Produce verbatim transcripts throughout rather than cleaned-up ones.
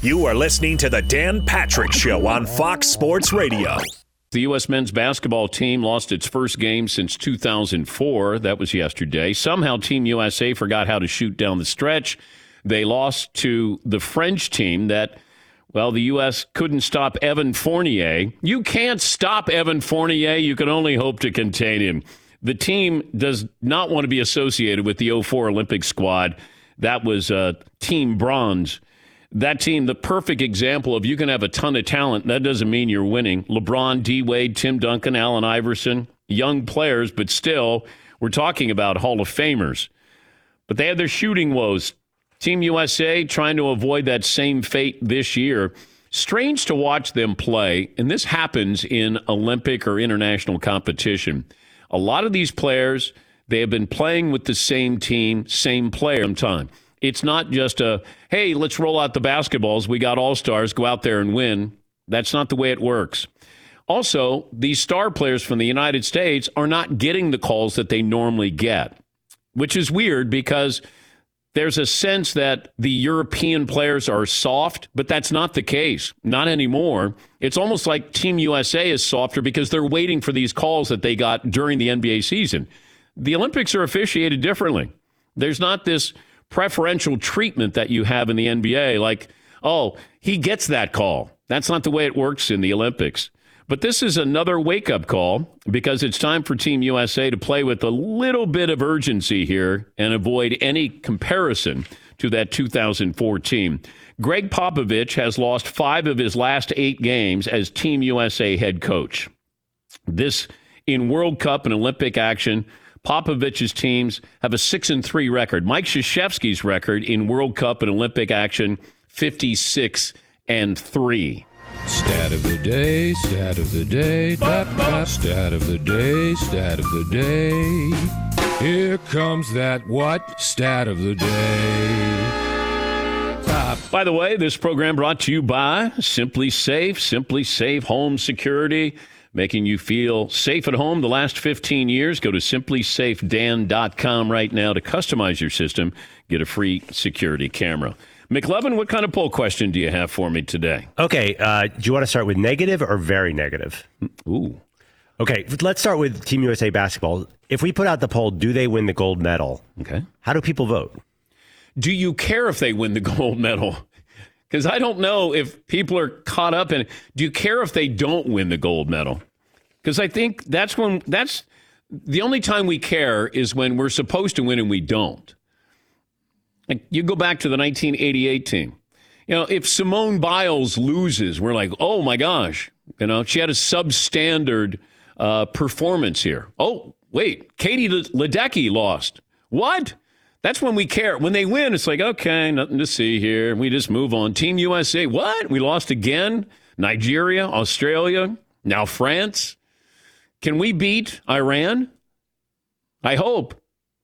You are listening to the Dan Patrick Show on Fox Sports Radio. The U S men's basketball team lost its first game since two thousand four. That was yesterday. Somehow Team U S A forgot how to shoot down the stretch. They lost to the French team that, well, the U S couldn't stop Evan Fournier. You can't stop Evan Fournier. You can only hope to contain him. The team does not want to be associated with the oh four Olympic squad. That was uh, Team Bronze. That team, the perfect example of you can have a ton of talent. That doesn't mean you're winning. LeBron, D-Wade, Tim Duncan, Allen Iverson, young players, but still, we're talking about Hall of Famers. But they had their shooting woes. Team U S A trying to avoid that same fate this year. Strange to watch them play, and this happens in Olympic or international competition. A lot of these players, they have been playing with the same team, same player time. It's not just a, hey, let's roll out the basketballs. We got all-stars. Go out there and win. That's not the way it works. Also, these star players from the United States are not getting the calls that they normally get, which is weird because there's a sense that the European players are soft, but that's not the case. Not anymore. It's almost like Team U S A is softer because they're waiting for these calls that they got during the N B A season. The Olympics are officiated differently. There's not this preferential treatment that you have in the N B A, like, oh, he gets that call. That's not the way it works in the Olympics. But this is another wake-up call because it's time for Team U S A to play with a little bit of urgency here and avoid any comparison to that two thousand four team. Greg Popovich has lost five of his last eight games as Team U S A head coach. This in World Cup and Olympic action, Popovich's teams have a six and three record. Mike Krzyzewski's record in World Cup and Olympic action, fifty-six and three. Stat of the day, stat of the day, tap, tap, stat of the day, stat of the day. Here comes that what? Stat of the day. Uh, by the way, this program brought to you by Simply Safe, Simply Safe Home Security, making you feel safe at home the last fifteen years. Go to simply safe dan dot com right now to customize your system. Get a free security camera. McLovin, what kind of poll question do you have for me today? Okay, uh, do you want to start with negative or very negative? Ooh. Okay, let's start with Team U S A basketball. If we put out the poll, do they win the gold medal? Okay. How do people vote? Do you care if they win the gold medal? Because I don't know if people are caught up in it. Do you care if they don't win the gold medal? Because I think that's when that's the only time we care is when we're supposed to win and we don't. Like you go back to the nineteen eighty-eight team. You know, if Simone Biles loses, we're like, oh my gosh, you know, she had a substandard uh, performance here. Oh, wait, Katie Ledecky lost. What? That's when we care. When they win, it's like, okay, nothing to see here. We just move on. Team U S A, what? We lost again? Nigeria, Australia, now France. Can we beat Iran? I hope.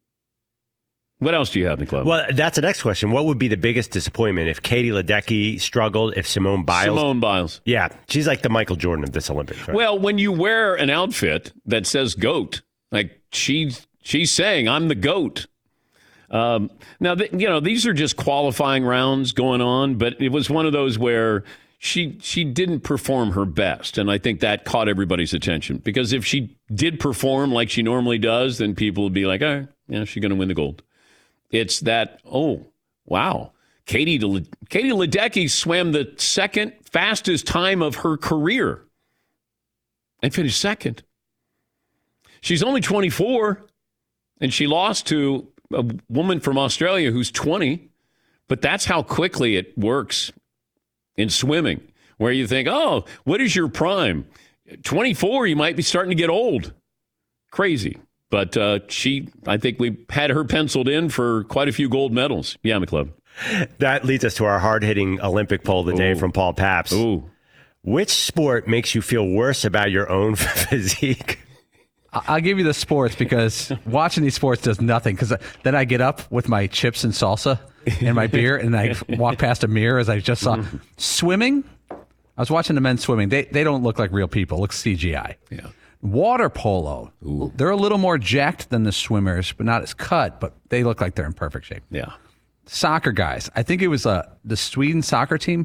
What else do you have in the club? Well, that's the next question. What would be the biggest disappointment if Katie Ledecky struggled, if Simone Biles? Simone Biles. Yeah, she's like the Michael Jordan of this Olympics. Right? Well, when you wear an outfit that says GOAT, like she's, she's saying, I'm the GOAT. Um, now, th- you know, these are just qualifying rounds going on, but it was one of those where she she didn't perform her best, and I think that caught everybody's attention. Because if she did perform like she normally does, then people would be like, oh, yeah, she's going to win the gold. It's that, oh, wow. Katie, Le- Katie Ledecky swam the second fastest time of her career and finished second. She's only twenty-four, and she lost to a woman from Australia who's twenty, but that's how quickly it works in swimming, where you think, oh, what is your prime? twenty-four, you might be starting to get old. Crazy. But uh, she, I think we had her penciled in for quite a few gold medals. Yeah, McClub. That leads us to our hard-hitting Olympic poll of the day Ooh. from Paul Pabst. Ooh. Which sport makes you feel worse about your own physique? I'll give you the sports because watching these sports does nothing. Because then I get up with my chips and salsa and my beer, and I walk past a mirror as I just saw. Swimming, I was watching the men swimming. They they don't look like real people. It looks C G I. Yeah. Water polo. Ooh. They're a little more jacked than the swimmers, but not as cut. But they look like they're in perfect shape. Yeah. Soccer guys. I think it was uh, the Sweden soccer team.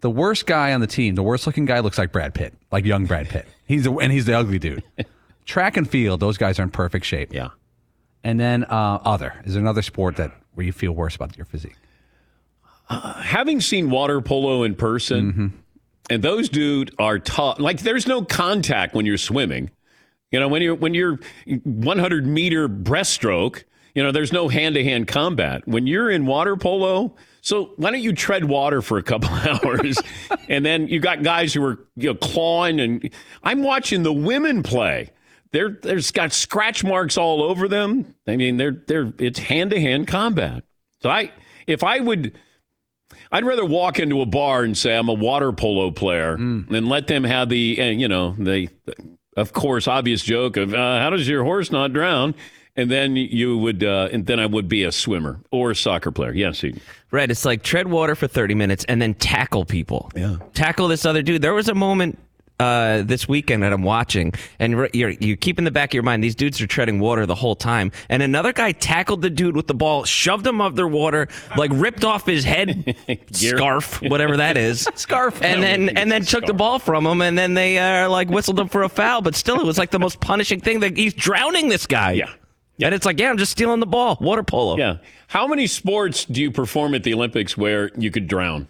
the worst guy on the team, the worst looking guy looks like Brad Pitt, like young Brad Pitt. He's the, and he's the ugly dude. Track and field, those guys are in perfect shape. Yeah. And then uh, other. Is there another sport that where you feel worse about your physique? Uh, having seen water polo in person, mm-hmm. and those dudes are tough. Like, there's no contact when you're swimming. You know, when you're when you're one hundred meter breaststroke, you know, there's no hand-to-hand combat. When you're in water polo, so why don't you tread water for a couple hours, and then you got guys who are, you know, clawing. And I'm watching the women play. They're there's got scratch marks all over them. I mean, they're they're it's hand-to-hand combat. So I if I would. I'd rather walk into a bar and say I'm a water polo player mm. than let them have the, uh, you know, the, of course, obvious joke of uh, how does your horse not drown? And then you would, uh, and then I would be a swimmer or a soccer player. Yes, he, right. It's like tread water for thirty minutes and then tackle people. Yeah, tackle this other dude. There was a moment uh, this weekend that I'm watching, and you're you keep in the back of your mind these dudes are treading water the whole time, and another guy tackled the dude with the ball, shoved him underwater, like ripped off his head scarf, whatever that is, scarf, and then and then took the ball from him, and then they uh, like whistled him for a foul, but still it was like the most punishing thing that he's drowning this guy. Yeah. Yeah. And it's like, yeah, I'm just stealing the ball. Water polo. Yeah. How many sports do you perform at the Olympics where you could drown?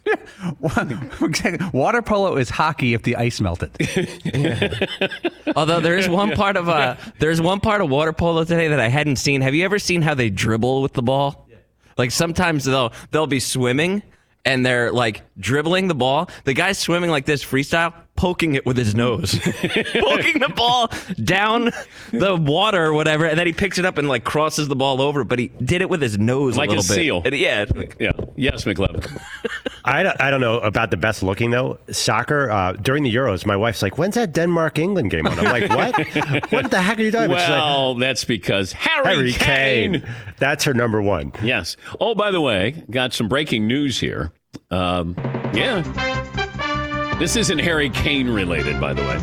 Water polo is hockey if the ice melted. Yeah. Although there is one part of uh, there's one part of water polo today that I hadn't seen. Have you ever seen how they dribble with the ball? Like sometimes they'll they'll be swimming and they're like dribbling the ball. The guy's swimming like this freestyle, poking it with his nose, poking the ball down the water or whatever, and then he picks it up and like crosses the ball over. But he did it with his nose, like a little a bit. seal. And, yeah, yeah. Yes, McLevin. I don't, I don't know about the best looking though. Soccer uh, during the Euros, my wife's like, "When's that Denmark England game on?" I'm like, "What? What the heck are you talking about?" Well, like, that's because Harry, Harry Kane. Kane. That's her number one. Yes. Oh, by the way, got some breaking news here. Um, yeah. This isn't Harry Kane related, by the way.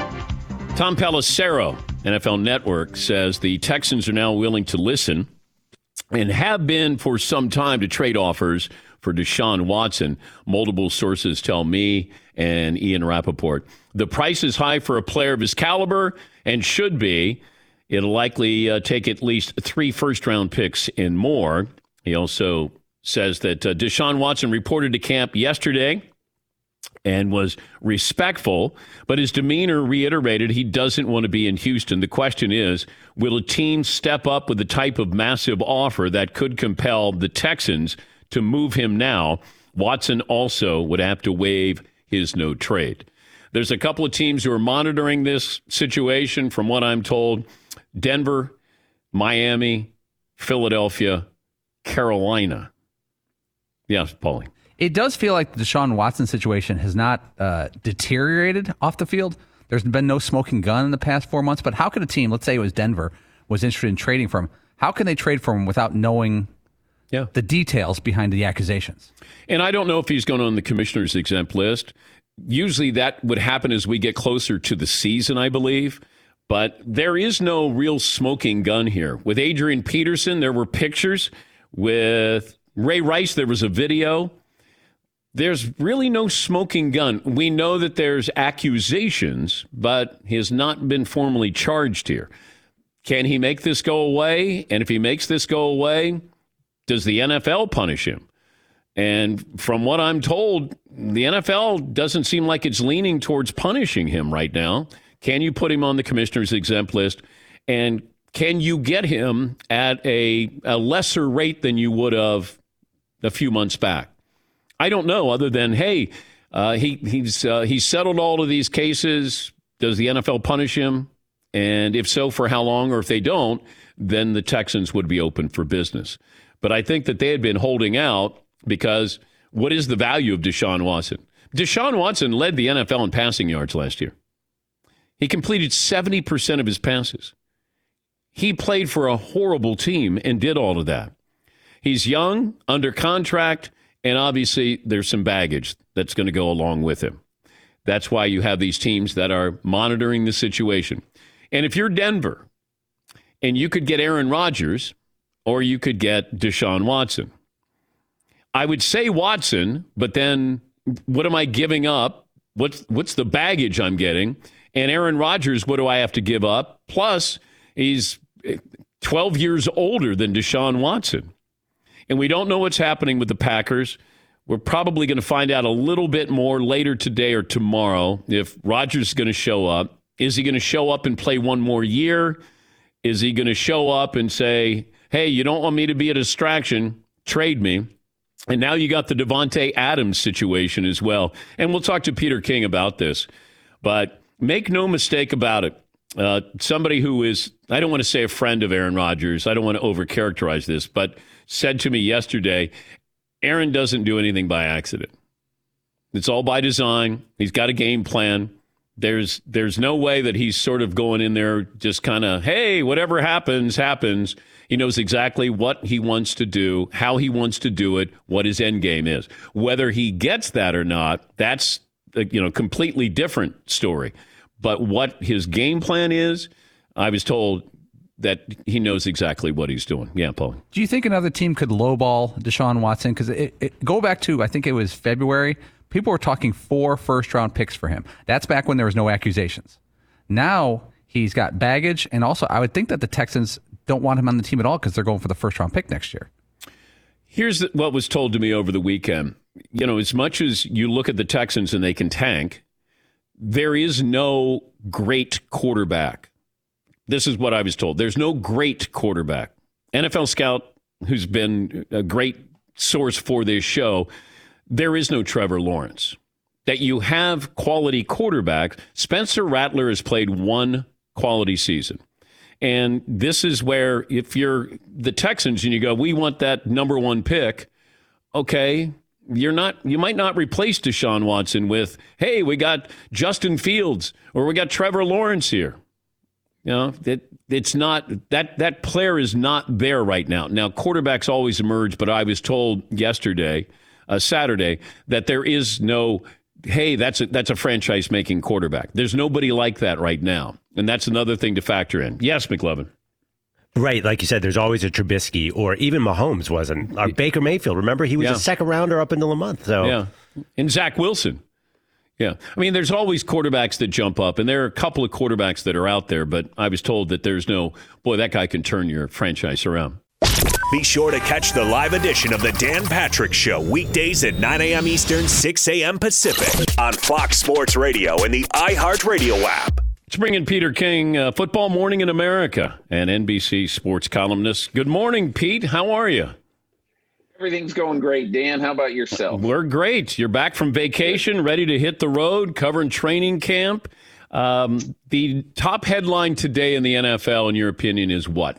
Tom Pelissero, N F L Network, says the Texans are now willing to listen and have been for some time to trade offers for Deshaun Watson. Multiple sources tell me and Ian Rappaport. The price is high for a player of his caliber and should be. It'll likely uh, take at least three first-round picks and more. He also says that uh, Deshaun Watson reported to camp yesterday and was respectful, but his demeanor reiterated he doesn't want to be in Houston. The question is, will a team step up with the type of massive offer that could compel the Texans to move him now? Watson also would have to waive his no trade. There's a couple of teams who are monitoring this situation, from what I'm told. Denver, Miami, Philadelphia, Carolina. Yes, Paulie. It does feel like the Deshaun Watson situation has not uh, deteriorated off the field. There's been no smoking gun in the past four months. But how could a team, let's say it was Denver, was interested in trading for him, how can they trade for him without knowing yeah. the details behind the accusations? And I don't know if he's going on the commissioner's exempt list. Usually that would happen as we get closer to the season, I believe. But there is no real smoking gun here. With Adrian Peterson, there were pictures. With Ray Rice, there was a video. There's really no smoking gun. We know that there's accusations, but he has not been formally charged here. Can he make this go away? And if he makes this go away, does the N F L punish him? And from what I'm told, the N F L doesn't seem like it's leaning towards punishing him right now. Can you put him on the commissioner's exempt list? And can you get him at a, a lesser rate than you would have a few months back? I don't know, other than, hey, uh, he he's uh, he's settled all of these cases. Does the N F L punish him? And if so, for how long? Or if they don't, then the Texans would be open for business. But I think that they had been holding out because what is the value of Deshaun Watson? Deshaun Watson led the N F L in passing yards last year. He completed seventy percent of his passes. He played for a horrible team and did all of that. He's young, under contract, and obviously there's some baggage that's going to go along with him. That's why you have these teams that are monitoring the situation. And if you're Denver, and you could get Aaron Rodgers, or you could get Deshaun Watson, I would say Watson, but then what am I giving up? What's what's the baggage I'm getting? And Aaron Rodgers, what do I have to give up? Plus, he's twelve years older than Deshaun Watson. And we don't know what's happening with the Packers. We're probably going to find out a little bit more later today or tomorrow if Rodgers is going to show up. Is he going to show up and play one more year? Is he going to show up and say, hey, you don't want me to be a distraction, trade me? And now you got the Devontae Adams situation as well. And we'll talk to Peter King about this. But make no mistake about it. Uh, somebody who is, I don't want to say a friend of Aaron Rodgers, I don't want to overcharacterize this, but said to me yesterday, Aaron doesn't do anything by accident. It's all by design. He's got a game plan. There's there's no way that he's sort of going in there just kind of, hey, whatever happens, happens. He knows exactly what he wants to do, how he wants to do it, what his end game is. Whether he gets that or not, that's a, you know, completely different story. But what his game plan is, I was told that he knows exactly what he's doing. Yeah, Paul. Do you think another team could lowball Deshaun Watson? Because it, it, go back to, I think it was February, people were talking four first-round picks for him. That's back when there was no accusations. Now he's got baggage, and also I would think that the Texans don't want him on the team at all because they're going for the first-round pick next year. Here's what was told to me over the weekend. You know, as much as you look at the Texans and they can tank, there is no great quarterback. This is what I was told. There's no great quarterback. N F L Scout, who's been a great source for this show, there is no Trevor Lawrence. That you have quality quarterback. Spencer Rattler has played one quality season. And this is where if you're the Texans and you go, we want that number one pick, okay, you're not, you might not replace Deshaun Watson with, hey, we got Justin Fields or we got Trevor Lawrence here. You know, it, it's not that that player is not there right now. Now, quarterbacks always emerge, but I was told yesterday, uh, Saturday, that there is no, hey, that's a, that's a franchise-making quarterback. There's nobody like that right now, and that's another thing to factor in. Yes, McLovin. Right, like you said, there's always a Trubisky, or even Mahomes wasn't. Or Baker Mayfield, remember, he was yeah. a second rounder up until a month. So yeah, and Zach Wilson. Yeah, I mean, there's always quarterbacks that jump up, and there are a couple of quarterbacks that are out there, but I was told that there's no, boy, that guy can turn your franchise around. Be sure to catch the live edition of the Dan Patrick Show weekdays at nine a.m. Eastern, six a.m. Pacific on Fox Sports Radio and the iHeartRadio app. Let's bring in Peter King, uh, Football Morning in America, and N B C sports columnist. Good morning, Pete. How are you? Everything's going great, Dan. How about yourself? We're great. You're back from vacation, ready to hit the road, covering training camp. Um, the top headline today in the N F L, in your opinion, is what?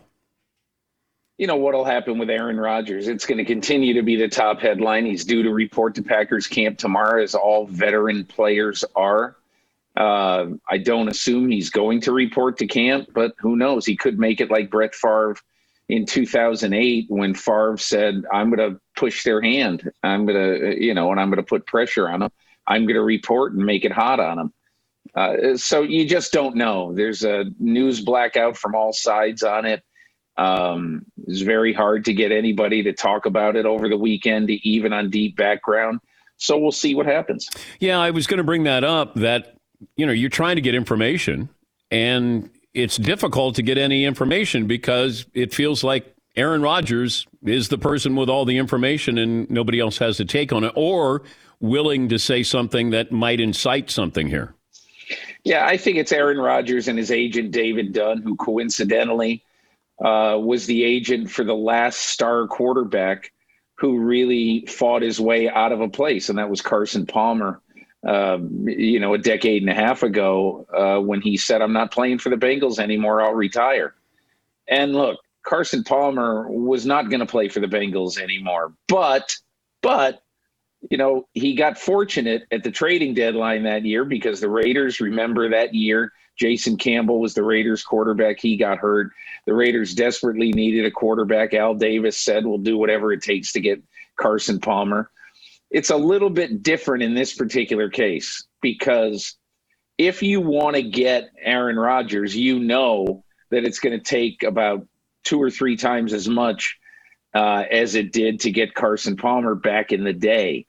You know, what'll happen with Aaron Rodgers? It's going to continue to be the top headline. He's due to report to Packers camp tomorrow, as all veteran players are. Uh, I don't assume he's going to report to camp, but who knows? He could make it like Brett Favre in two thousand eight when Favre said, I'm going to push their hand. I'm going to, you know, and I'm going to put pressure on them. I'm going to report and make it hot on them. Uh, so you just don't know. There's a news blackout from all sides on it. Um, it's very hard to get anybody to talk about it over the weekend, even on Deep Background. So we'll see what happens. Yeah, I was going to bring that up, that, you know, you're trying to get information, and it's difficult to get any information because it feels like Aaron Rodgers is the person with all the information and nobody else has a take on it or willing to say something that might incite something here. Yeah, I think it's Aaron Rodgers and his agent, David Dunn, who coincidentally uh, was the agent for the last star quarterback who really fought his way out of a place, and that was Carson Palmer. Um, you know, a decade and a half ago uh, when he said, I'm not playing for the Bengals anymore, I'll retire. And look, Carson Palmer was not going to play for the Bengals anymore. But, but, you know, he got fortunate at the trading deadline that year because the Raiders, remember that year, Jason Campbell was the Raiders quarterback. He got hurt. The Raiders desperately needed a quarterback. Al Davis said, we'll do whatever it takes to get Carson Palmer. It's a little bit different in this particular case because if you want to get Aaron Rodgers, you know that it's going to take about two or three times as much uh, as it did to get Carson Palmer back in the day.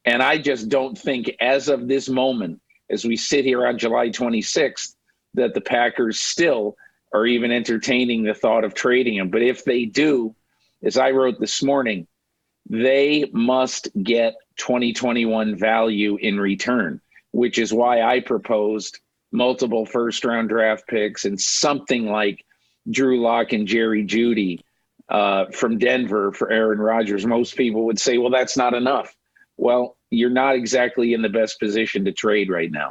And I just don't think as of this moment, as we sit here on July twenty-sixth, that the Packers still are even entertaining the thought of trading him. But if they do, as I wrote this morning, they must get twenty twenty-one value in return, which is why I proposed multiple first-round draft picks and something like Drew Lock and Jerry Jeudy uh, from Denver for Aaron Rodgers. Most people would say, well, that's not enough. Well, you're not exactly in the best position to trade right now.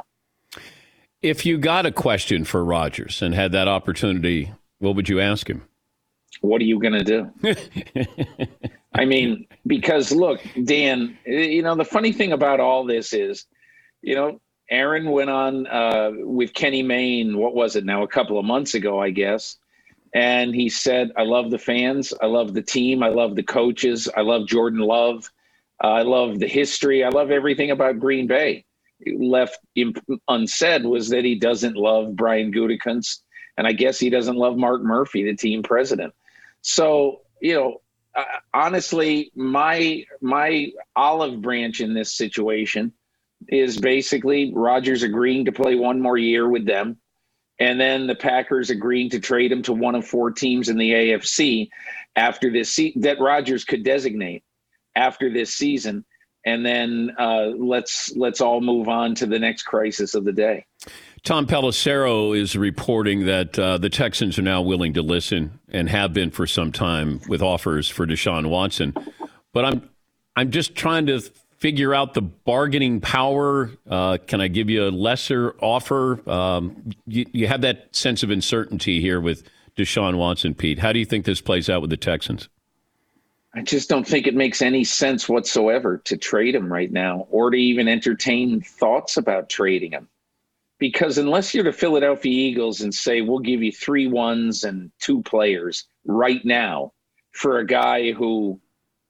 If you got a question for Rodgers and had that opportunity, what would you ask him? What are you going to do? I mean, because look, Dan, you know, the funny thing about all this is, you know, Aaron went on uh, with Kenny Mayne, what was it now, a couple of months ago, I guess. And he said, I love the fans. I love the team. I love the coaches. I love Jordan Love. Uh, I love the history. I love everything about Green Bay. Left imp- unsaid was that he doesn't love Brian Gutekunst. And I guess he doesn't love Mark Murphy, the team president. So, you know, uh, honestly, my my olive branch in this situation is basically Rodgers agreeing to play one more year with them, and then the Packers agreeing to trade him to one of four teams in the A F C after this se- that Rodgers could designate after this season, and then uh, let's let's all move on to the next crisis of the day. Tom Pelissero is reporting that uh, the Texans are now willing to listen and have been for some time with offers for Deshaun Watson. But I'm I'm just trying to figure out the bargaining power. Uh, can I give you a lesser offer? Um, you, you have that sense of uncertainty here with Deshaun Watson, Pete. How do you think this plays out with the Texans? I just don't think it makes any sense whatsoever to trade him right now or to even entertain thoughts about trading him. Because unless you're the Philadelphia Eagles and say, we'll give you three ones and two players right now for a guy who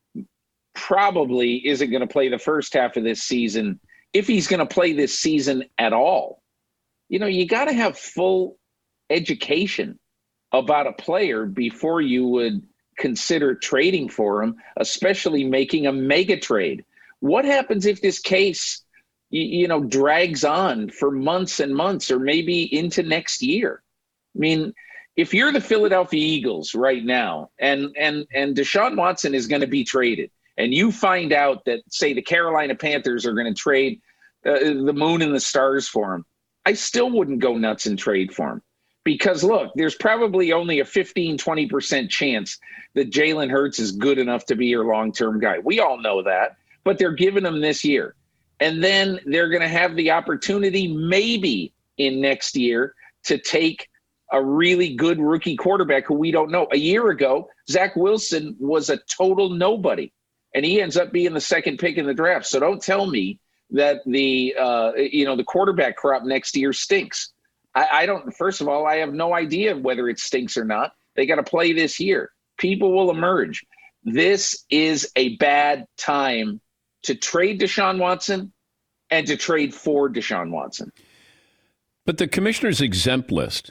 probably isn't going to play the first half of this season, if he's going to play this season at all, you know, you got to have full education about a player before you would consider trading for him, especially making a mega trade. What happens if this case you know, drags on for months and months or maybe into next year? I mean, if you're the Philadelphia Eagles right now and and and Deshaun Watson is going to be traded and you find out that, say, the Carolina Panthers are going to trade uh, the moon and the stars for him, I still wouldn't go nuts and trade for him. Because, look, there's probably only a fifteen, twenty percent chance that Jalen Hurts is good enough to be your long-term guy. We all know that, but they're giving him this year. And then they're going to have the opportunity maybe in next year to take a really good rookie quarterback who we don't know. A year ago, Zach Wilson was a total nobody, and he ends up being the second pick in the draft. So don't tell me that the uh, you know the quarterback crop next year stinks. I, I don't. First of all, I have no idea whether it stinks or not. They got to play this year. People will emerge. This is a bad time to trade Deshaun Watson and to trade for Deshaun Watson. But the commissioner's exempt list,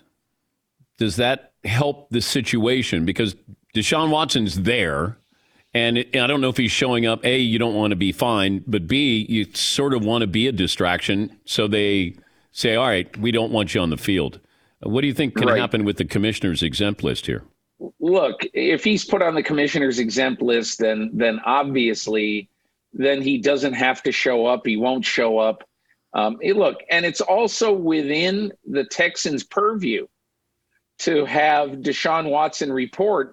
does that help the situation? Because Deshaun Watson's there, and it, I don't know if he's showing up. A, you don't want to be fined, but B, you sort of want to be a distraction, so they say, all right, we don't want you on the field. What do you think can right. happen with the commissioner's exempt list here? Look, if he's put on the commissioner's exempt list, then then obviously – then he doesn't have to show up. He won't show up. Um, it, look, and it's also within the Texans' purview to have Deshaun Watson report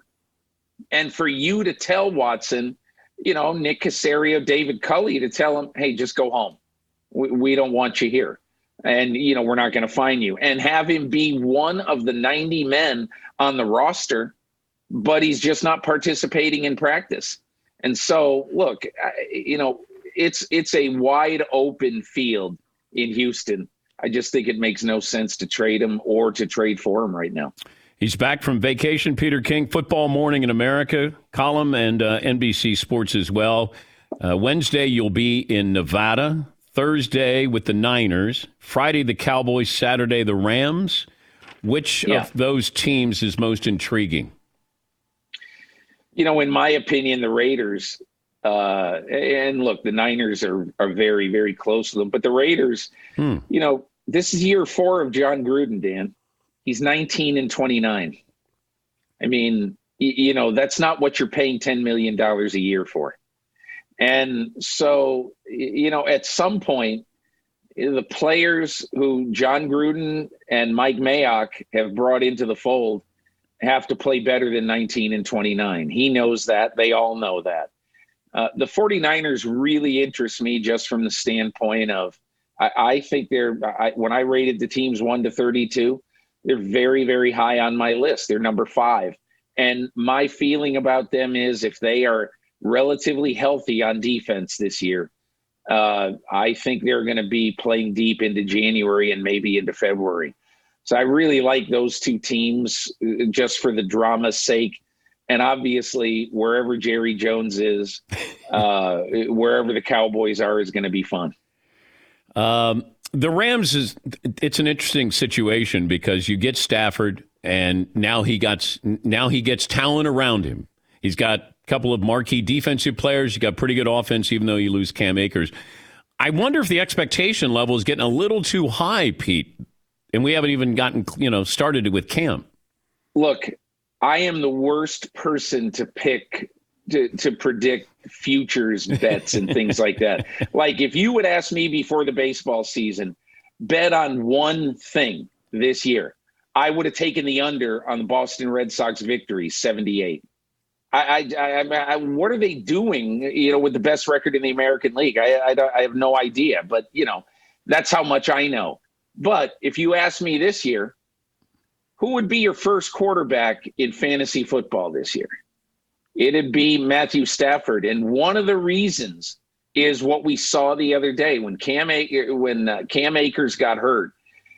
and for you to tell Watson, you know, Nick Caserio, David Culley, to tell him, hey, just go home. We, we don't want you here. And, you know, we're not going to fine you. And have him be one of the ninety men on the roster, but he's just not participating in practice. And so, look, you know, it's it's a wide open field in Houston. I just think it makes no sense to trade him or to trade for him right now. He's back from vacation. Peter King, Football Morning in America column and uh, N B C Sports as well. Uh, Wednesday, you'll be in Nevada. Thursday with the Niners. Friday, the Cowboys. Saturday, the Rams. Which yeah. of those teams is most intriguing? You know, in my opinion, the Raiders, Uh, and look, the Niners are are very, very close to them. But the Raiders, hmm. you know, this is year four of John Gruden, Dan. He's nineteen and twenty-nine. I mean, y- you know, that's not what you're paying ten million dollars a year for. And so, you know, at some point, the players who John Gruden and Mike Mayock have brought into the fold have to play better than nineteen and twenty-nine. He knows that. They all know that. Uh, the 49ers really interest me just from the standpoint of, I, I think they're, I, when I rated the teams one to thirty-two, they're very, very high on my list. They're number five. And my feeling about them is if they are relatively healthy on defense this year, uh, I think they're going to be playing deep into January and maybe into February. So I really like those two teams just for the drama's sake. And obviously, wherever Jerry Jones is, uh, wherever the Cowboys are, is going to be fun. Um, the Rams is it's an interesting situation because you get Stafford, and now he got now he gets talent around him. He's got a couple of marquee defensive players. You got pretty good offense, even though you lose Cam Akers. I wonder if the expectation level is getting a little too high, Pete, and we haven't even gotten you know started with Cam. Look. I am the worst person to pick to, to predict futures bets and things like that. Like if you would ask me before the baseball season, bet on one thing this year, I would have taken the under on the Boston Red Sox victory, seventy-eight. I, I, I, I what are they doing, you know, with the best record in the American League? I, I, I have no idea, but you know, that's how much I know. But if you ask me this year, who would be your first quarterback in fantasy football this year? It'd be Matthew Stafford. And one of the reasons is what we saw the other day when Cam, when uh, Cam Akers got hurt.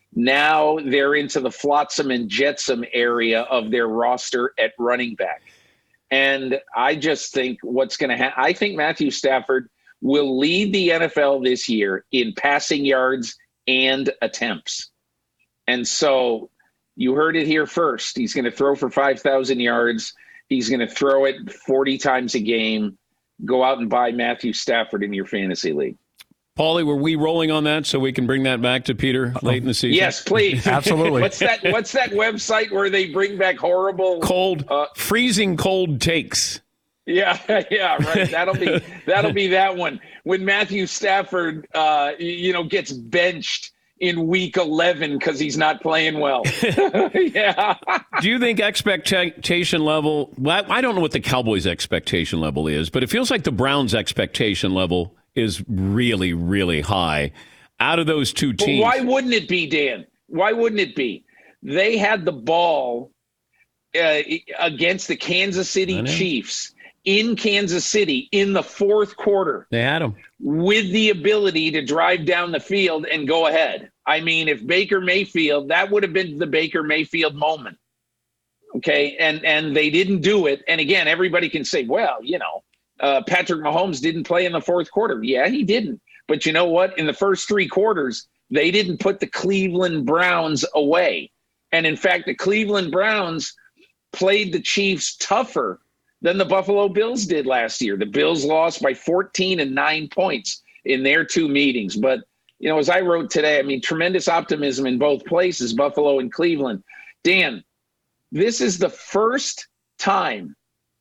Now they're into the flotsam and jetsam area of their roster at running back. And I just think what's going to happen, I think Matthew Stafford will lead the N F L this year in passing yards and attempts. And so you heard it here first. He's going to throw for five thousand yards. He's going to throw it forty times a game. Go out and buy Matthew Stafford in your fantasy league. Paulie, were we rolling on that so we can bring that back to Peter late in the season? Yes, please. Absolutely. What's that? What's that website where they bring back horrible, cold, uh, freezing cold takes? Yeah, yeah, right. That'll be that'll be that one when Matthew Stafford, uh, you know, gets benched in week eleven because he's not playing well. Yeah. Do you think expectation level, well, I don't know what the Cowboys' expectation level is, but it feels like the Browns' expectation level is really, really high. Out of those two teams. But why wouldn't it be, Dan? Why wouldn't it be? They had the ball uh, against the Kansas City Chiefs in Kansas City in the fourth quarter. They had them. With the ability to drive down the field and go ahead. I mean, if Baker Mayfield, that would have been the Baker Mayfield moment. Okay, and and they didn't do it. And again, everybody can say, well, you know, uh, Patrick Mahomes didn't play in the fourth quarter. Yeah, he didn't. But you know what? In the first three quarters, they didn't put the Cleveland Browns away. And in fact, the Cleveland Browns played the Chiefs tougher than the Buffalo Bills did last year. The Bills lost by fourteen and nine points in their two meetings. But, you know, as I wrote today, I mean, tremendous optimism in both places, Buffalo and Cleveland. Dan, this is the first time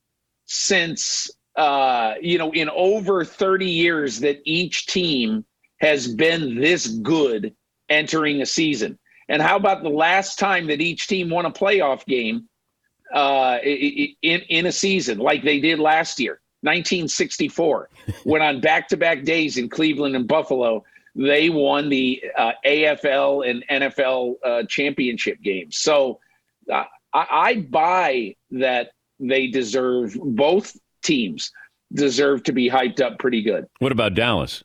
since, uh, you know, in over thirty years that each team has been this good entering a season. And how about the last time that each team won a playoff game uh, in, in a season like they did last year, nineteen sixty-four, when on back-to-back days in Cleveland and Buffalo, they won the uh, A F L and N F L uh, championship games. So uh, I, I buy that they deserve, both teams deserve to be hyped up pretty good. What about Dallas?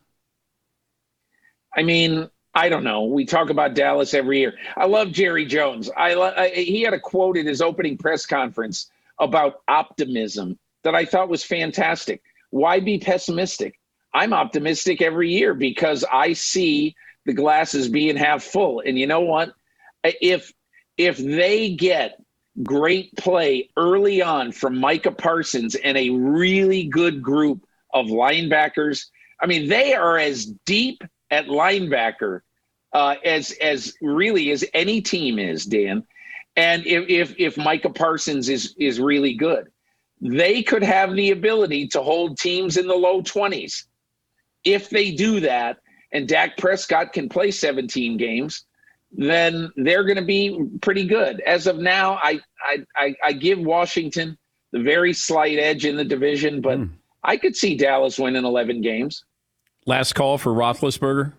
I mean, I don't know. We talk about Dallas every year. I love Jerry Jones. I, I he had a quote in his opening press conference about optimism that I thought was fantastic. Why be pessimistic? I'm optimistic every year because I see the glasses being half full. And you know what? If if they get great play early on from Micah Parsons and a really good group of linebackers. I mean, they are as deep at linebacker uh, as as really as any team is, Dan. And if, if if Micah Parsons is is really good, they could have the ability to hold teams in the low twenties. If they do that, and Dak Prescott can play seventeen games, then they're going to be pretty good. As of now, I I I, I give Washington the very slight edge in the division, but mm. I could see Dallas winning eleven games. Last call for Roethlisberger?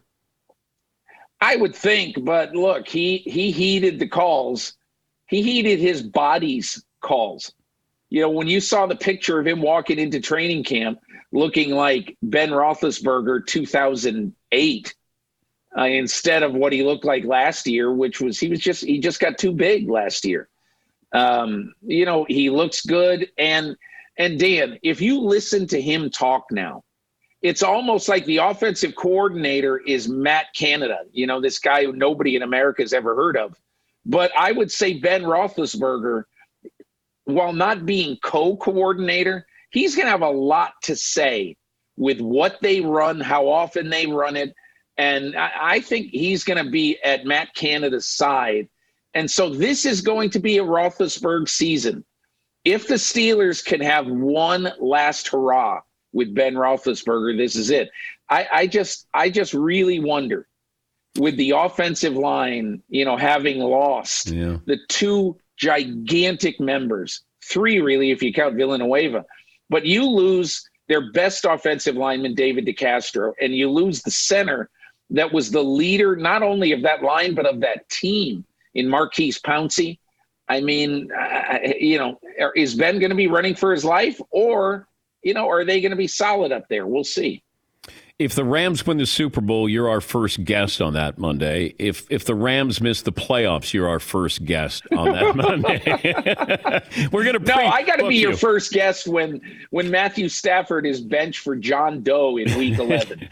I would think, but look, he he heeded the calls. He heeded his body's calls. You know, when you saw the picture of him walking into training camp looking like Ben Roethlisberger two thousand eight uh, instead of what he looked like last year, which was he was just he just got too big last year. Um, you know, he looks good. And and Dan, if you listen to him talk now, it's almost like the offensive coordinator is Matt Canada, you know, this guy who nobody in America has ever heard of. But I would say Ben Roethlisberger, while not being co-coordinator, he's going to have a lot to say with what they run, how often they run it. And I, I think he's going to be at Matt Canada's side. And so this is going to be a Roethlisberger season. If the Steelers can have one last hurrah with Ben Roethlisberger, this is it. I, I just, I just really wonder, with the offensive line, you know, having lost yeah. the two gigantic members, three really if you count Villanueva, but you lose their best offensive lineman, David DeCastro, and you lose the center that was the leader not only of that line but of that team in Marquise Pouncey. I mean, uh, you know, is Ben going to be running for his life, or, you know, are they going to be solid up there? We'll see. If the Rams win the Super Bowl, you're our first guest on that Monday. If if the Rams miss the playoffs, you're our first guest on that Monday. We're gonna no. I got to be you. your first guest when when Matthew Stafford is benched for John Doe in Week eleven.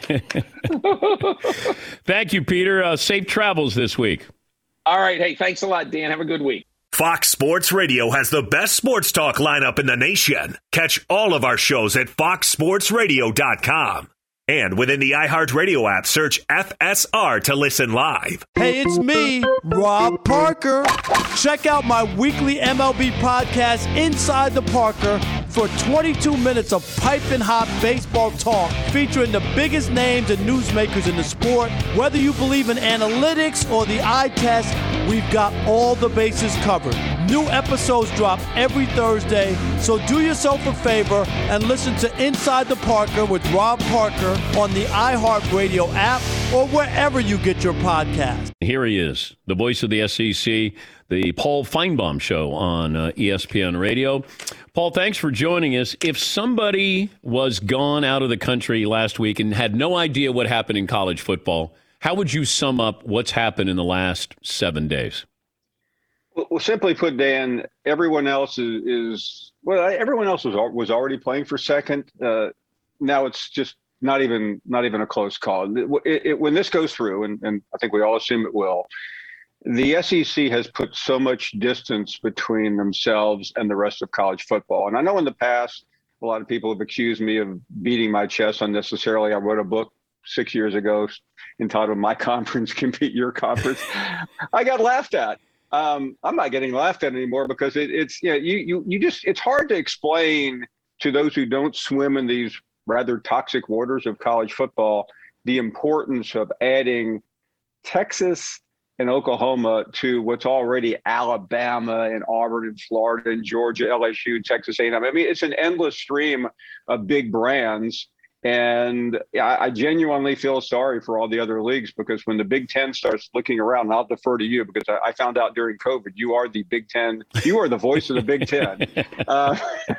Thank you, Peter. Uh, safe travels this week. All right. Hey, thanks a lot, Dan. Have a good week. Fox Sports Radio has the best sports talk lineup in the nation. Catch all of our shows at fox sports radio dot com. And within the iHeartRadio app, search F S R to listen live. Hey, it's me, Rob Parker. Check out my weekly M L B podcast, Inside the Parker, for twenty-two minutes of piping hot baseball talk featuring the biggest names and newsmakers in the sport. Whether you believe in analytics or the eye test, we've got all the bases covered. New episodes drop every Thursday, so do yourself a favor and listen to Inside the Parker with Rob Parker on the iHeartRadio app or wherever you get your podcast. Here he is, the voice of the S E C, the Paul Feinbaum Show on uh, E S P N Radio. Paul, thanks for joining us. If somebody was gone out of the country last week and had no idea what happened in college football, how would you sum up what's happened in the last seven days? Well, simply put, Dan, everyone else is, is well, everyone else was was already playing for second. Uh, now it's just not even not even a close call. It, it, when this goes through, and, and I think we all assume it will, the S E C has put so much distance between themselves and the rest of college football. And I know in the past, a lot of people have accused me of beating my chest unnecessarily. I wrote a book six years ago entitled "My Conference Can Beat Your Conference." I got laughed at. Um, I'm not getting laughed at anymore because it, it's, you know, you, you, you just, it's hard to explain to those who don't swim in these rather toxic waters of college football, the importance of adding Texas and Oklahoma to what's already Alabama and Auburn and Florida and Georgia, L S U, Texas A and M. I mean, it's an endless stream of big brands. And I, I genuinely feel sorry for all the other leagues, because when the Big Ten starts looking around, and I'll defer to you because I, I found out during COVID, you are the Big Ten. You are the voice of the Big Ten. Uh,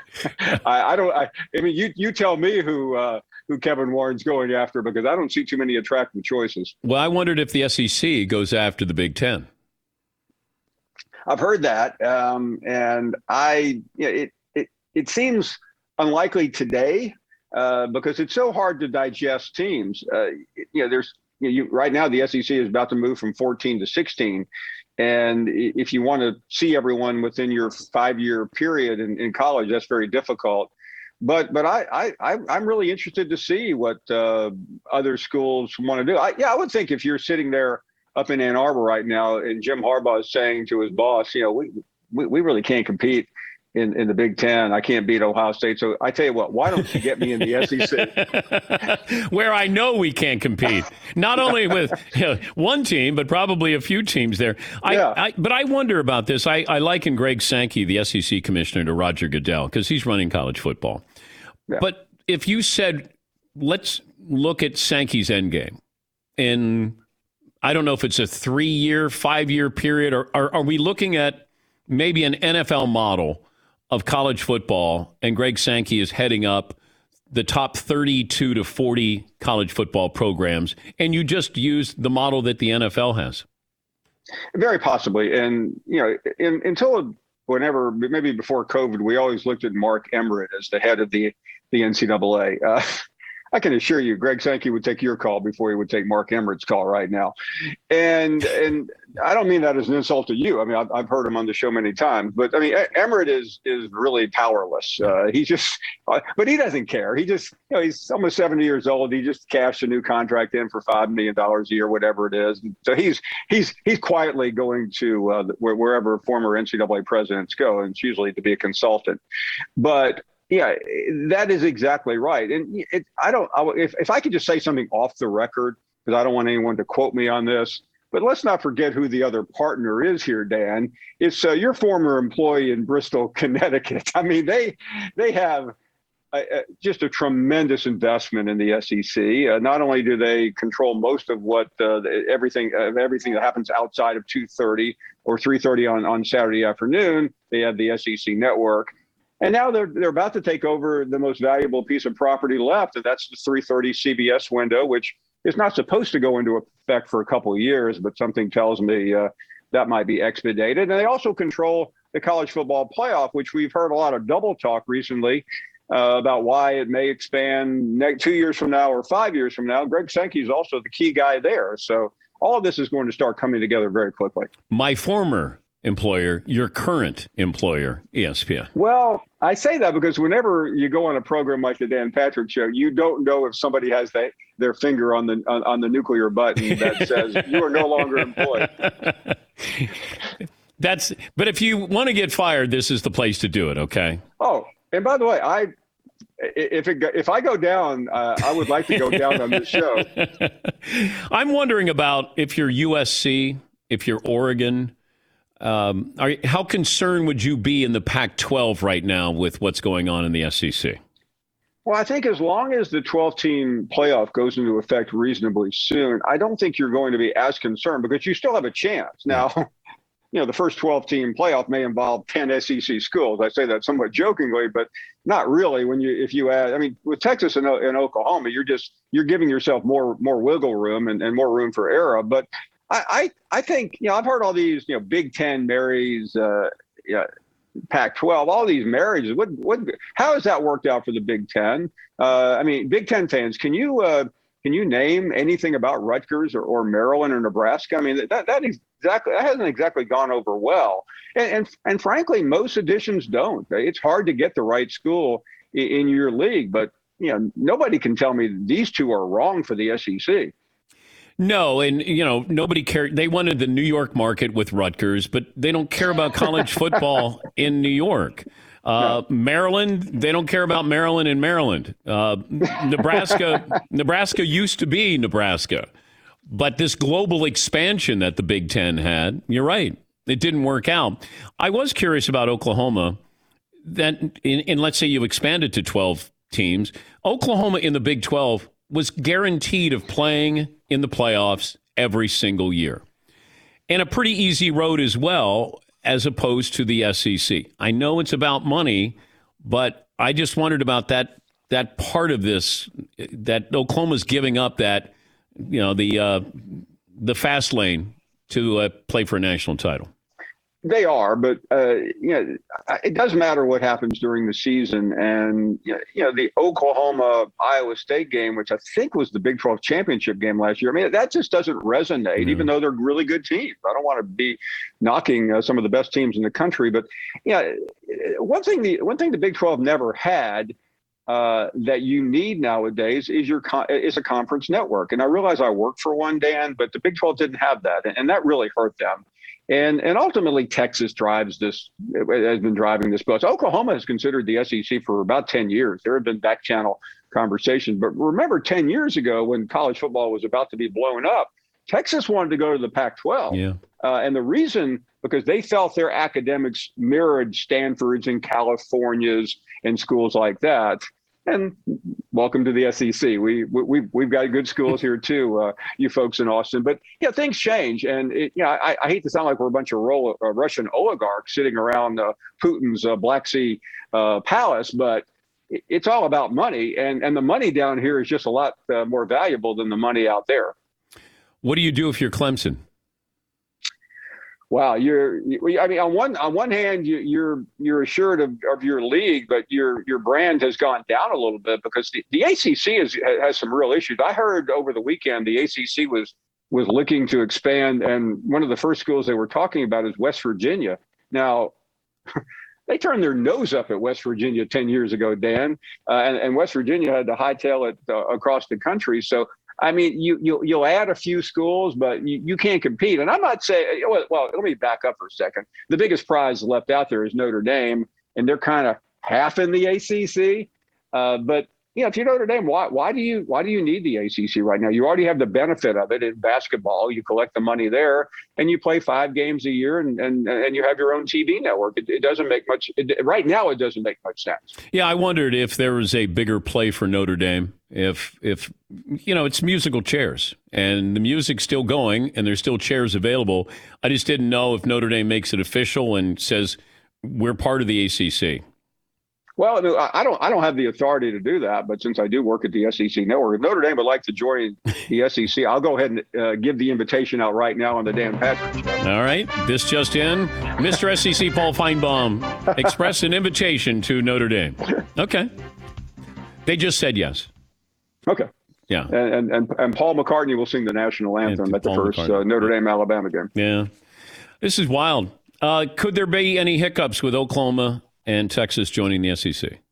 I, I don't. I, I mean, you you tell me who uh, who Kevin Warren's going after, because I don't see too many attractive choices. Well, I wondered if the S E C goes after the Big Ten. I've heard that, um, and I yeah, it it it seems unlikely today. Uh, because it's so hard to digest teams. Uh, you know, there's you know, you, right now the S E C is about to move from fourteen to sixteen, and if you want to see everyone within your five-year period in, in college, that's very difficult. but but I I I'm really interested to see what uh, other schools want to do. I, yeah, I would think if you're sitting there up in Ann Arbor right now, and Jim Harbaugh is saying to his boss, you know, we we, we really can't compete in, in the Big Ten. I can't beat Ohio State. So I tell you what, why don't you get me in the S E C? Where I know we can't compete, not only with you know, one team, but probably a few teams there. I, Yeah. I, but I wonder about this. I, I liken Greg Sankey, the S E C commissioner, to Roger Goodell because he's running college football. Yeah. But if you said, let's look at Sankey's endgame in, I don't know if it's a three-year, five-year period, or, or are we looking at maybe an N F L model of college football, and Greg Sankey is heading up the top thirty-two to forty college football programs, and you just use the model that the N F L has? Very possibly. And, you know, in, until whenever, maybe before COVID, we always looked at Mark Emmert as the head of the, the N C double A. Uh, I can assure you, Greg Sankey would take your call before he would take Mark Emmert's call right now. And and I don't mean that as an insult to you. I mean, I've, I've heard him on the show many times. But, I mean, Emmert is is really powerless. Uh, he just uh, – but he doesn't care. He just – you know, he's almost seventy years old. He just cashed a new contract in for five million dollars a year, whatever it is. So he's he's he's quietly going to uh, wherever former N C double A presidents go, and it's usually to be a consultant. But – yeah, that is exactly right. And it, I don't, I, if, if I could just say something off the record, because I don't want anyone to quote me on this, but let's not forget who the other partner is here, Dan. It's uh, your former employee in Bristol, Connecticut. I mean, they they have a, a, just a tremendous investment in the S E C. Uh, not only do they control most of what uh, everything uh, everything that happens outside of two thirty or three thirty on, on Saturday afternoon, they have the S E C network. And now they're they're about to take over the most valuable piece of property left, and that's the three thirty C B S window, which is not supposed to go into effect for a couple of years, but something tells me uh, that might be expedited. And they also control the college football playoff, which we've heard a lot of double talk recently uh, about why it may expand ne- two years from now or five years from now. Greg Sankey is also the key guy there. So all of this is going to start coming together very quickly. My former employer, your current employer, E S P N. Well, I say that because whenever you go on a program like the Dan Patrick Show, you don't know if somebody has they, their finger on the on, on the nuclear button that says you are no longer employed. That's. But if you want to get fired, this is the place to do it. Okay. Oh, and by the way, I if it if I go down, uh, I would like to go down on this show. I'm wondering about if you're U S C, if you're Oregon. Um, are, how concerned would you be in the Pac twelve right now with what's going on in the S E C? Well, I think as long as the twelve-team playoff goes into effect reasonably soon, I don't think you're going to be as concerned because you still have a chance. Now, you know, the first twelve-team playoff may involve ten S E C schools. I say that somewhat jokingly, but not really. When you, if you add, I mean, with Texas and, and Oklahoma, you're just you're giving yourself more more wiggle room and, and more room for error. But I, I, I think, you know, I've heard all these, you know, Big Ten marries, uh, yeah, Pac twelve, all these marriages. What, what, how has that worked out for the Big Ten? Uh, I mean, Big Ten fans, can you uh, can you name anything about Rutgers or, or Maryland or Nebraska? I mean, that that exactly that hasn't exactly gone over well. And and, and frankly, most editions don't. It's hard to get the right school in, in your league, but you know, nobody can tell me these two are wrong for the S E C. No, and, you know, nobody cared. They wanted the New York market with Rutgers, but they don't care about college football in New York. Uh, no. Maryland, they don't care about Maryland and Maryland. Uh, Nebraska, Nebraska used to be Nebraska. But this global expansion that the Big Ten had, you're right, it didn't work out. I was curious about Oklahoma. That in, in let's say you expanded to twelve teams, Oklahoma in the Big twelve was guaranteed of playing in the playoffs every single year. And a pretty easy road as well, as opposed to the S E C. I know it's about money, but I just wondered about that that part of this, that Oklahoma's giving up that, you know, the uh, the fast lane to uh, play for a national title. They are, but uh, you know, it doesn't matter what happens during the season. And you know, the Oklahoma Iowa State game, which I think was the Big twelve championship game last year, I mean, that just doesn't resonate, mm-hmm. even though they're really good teams. I don't want to be knocking uh, some of the best teams in the country, but yeah, one thing the one thing the Big twelve never had uh, that you need nowadays is your con- is a conference network. And I realize I work for one, Dan, but the Big twelve didn't have that, and, and that really hurt them. And and ultimately, Texas drives this, has been driving this bus. Oklahoma has considered the S E C for about ten years. There have been back channel conversations. But remember, ten years ago, when college football was about to be blown up, Texas wanted to go to the Pac twelve. Yeah. Uh, and the reason, because they felt their academics mirrored Stanford's and California's and schools like that. And welcome to the S E C. We, we, we've got good schools here too, uh, you folks in Austin. But, yeah, things change. And, it, you know, I, I hate to sound like we're a bunch of Ro- uh, Russian oligarchs sitting around uh, Putin's uh, Black Sea uh, palace, but it, it's all about money. And, and the money down here is just a lot uh, more valuable than the money out there. What do you do if you're Clemson? Wow, you're. I mean, on one on one hand, you, you're you're assured of, of your league, but your your brand has gone down a little bit because the, the A C C is, has some real issues. I heard over the weekend the A C C was was looking to expand, and one of the first schools they were talking about is West Virginia. Now, they turned their nose up at West Virginia ten years ago, Dan, uh, and, and West Virginia had to hightail it uh, across the country. So. I mean, you, you'll, you'll add a few schools, but you, you can't compete. And I'm not saying, well, well, let me back up for a second. The biggest prize left out there is Notre Dame, and they're kind of half in the A C C. Uh, but, you know, if you're Notre Dame, why, why do you why do you need the A C C right now? You already have the benefit of it in basketball. You collect the money there, and you play five games a year, and and, and you have your own T V network. It, it doesn't make much it, right now. It doesn't make much sense. Yeah, I wondered if there was a bigger play for Notre Dame. If if you know, it's musical chairs, and the music's still going, and there's still chairs available. I just didn't know if Notre Dame makes it official and says we're part of the A C C. Well, I don't I don't have the authority to do that, but since I do work at the S E C network, if Notre Dame would like to join the S E C, I'll go ahead and uh, give the invitation out right now on the Dan Patrick Show. All right. This just in. Mister S E C Paul Feinbaum expressed an invitation to Notre Dame. Okay. They just said yes. Okay. Yeah. And and, and Paul McCartney will sing the national anthem and at the Paul first uh, Notre Dame Alabama game. Yeah. This is wild. Uh, could there be any hiccups with Oklahoma and Texas joining the S E C?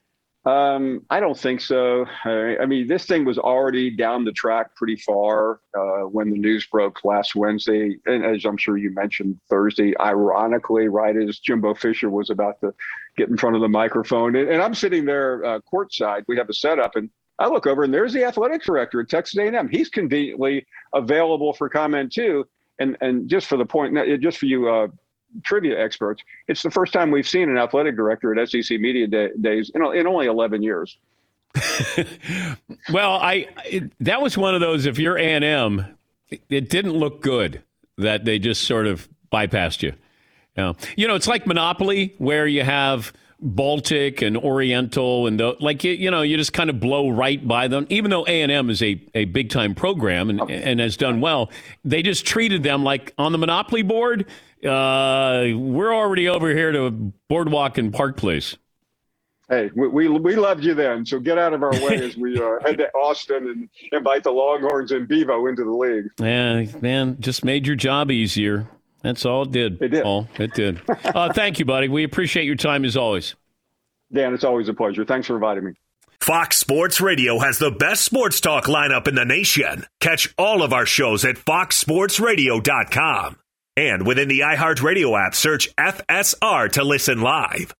Um, I don't think so. I, I mean, this thing was already down the track pretty far uh, when the news broke last Wednesday. And as I'm sure you mentioned, Thursday, ironically, right as Jimbo Fisher was about to get in front of the microphone. And, and I'm sitting there uh, courtside. We have a setup, and I look over, and there's the athletics director at Texas A and M. He's conveniently available for comment, too. And and just for the point, just for you uh, trivia experts, it's the first time we've seen an athletic director at S E C Media Day, Days in, in only eleven years. Well, I it, that was one of those, if you're A and M, it didn't look good that they just sort of bypassed you. You know, you know it's like Monopoly, where you have Baltic and Oriental, and the, like, you, you know, you just kind of blow right by them. Even though A and M is a, a big-time program and, and has done well, they just treated them like on the Monopoly board, uh, we're already over here to Boardwalk and Park Place. Hey, we, we we loved you then, so get out of our way as we uh, head to Austin and invite the Longhorns and Bevo into the league. Yeah, man, just made your job easier. That's all it did. It did. Paul. It did. Uh, thank you, buddy. We appreciate your time as always. Dan, it's always a pleasure. Thanks for inviting me. Fox Sports Radio has the best sports talk lineup in the nation. Catch all of our shows at fox sports radio dot com. And within the iHeartRadio app, search F S R to listen live.